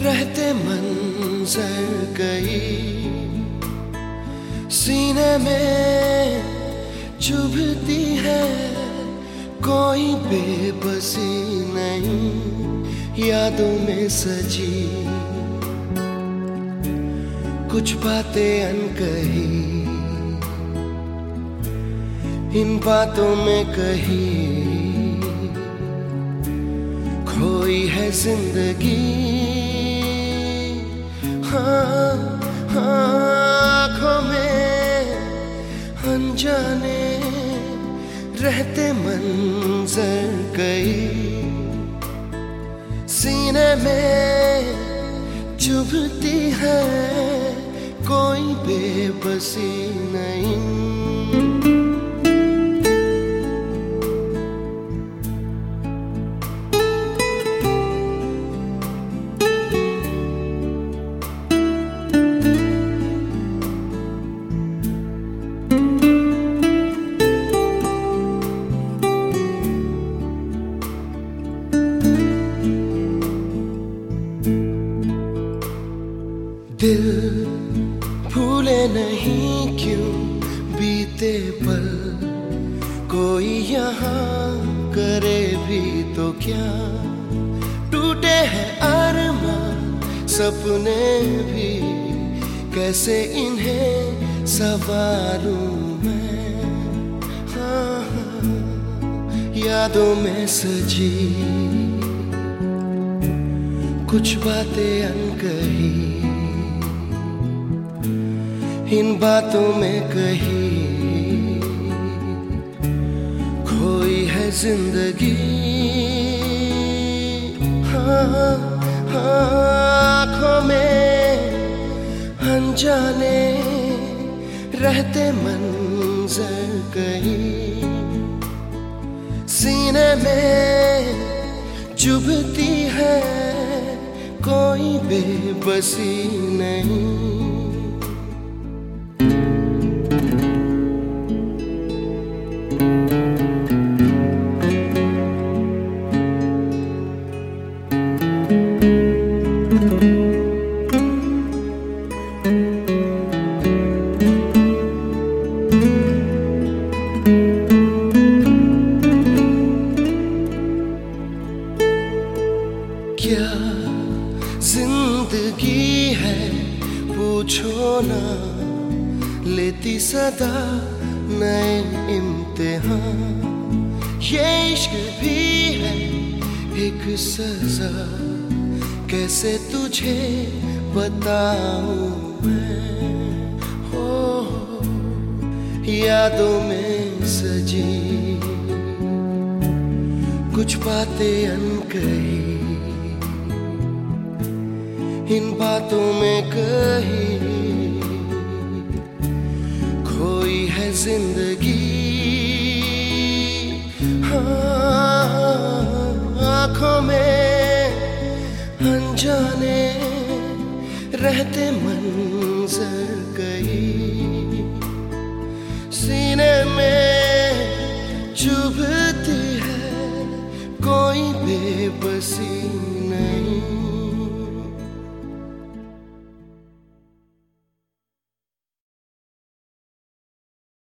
रहते मंजर कई सीने में चुभती है, कोई बेबसी नहीं यादों में सजी। कुछ बातें अनकही इन बातों में कही खोई है जिंदगी। हाँ आँखों में अनजाने रहते मंजर कई सीने में चुभती है, कोई बेबसी नहीं। दिल भूले नहीं क्यों बीते पल, कोई यहाँ करे भी तो क्या। टूटे हैं अरमान सपने भी, कैसे इन्हें संवारूं मैं। हाँ यादों में सजी कुछ बातें अनकही इन बातों में कही खोई है जिंदगी। हाँ आँखों में अनजाने रहते मंजर कई सीने में चुभती है, कोई बेबसी नहीं। क्या जिंदगी है पूछो ना, लेती सदा नए इम्तिहान। ये इश्क भी है एक सजा, कैसे तुझे बताऊं मैं। हो यादों में सजी कुछ बातें अनकही इन बातों में कही खोई है जिंदगी। हाँ आँखों में अनजाने रहते मंजर कई सीने में चुभती है, कोई बेबसी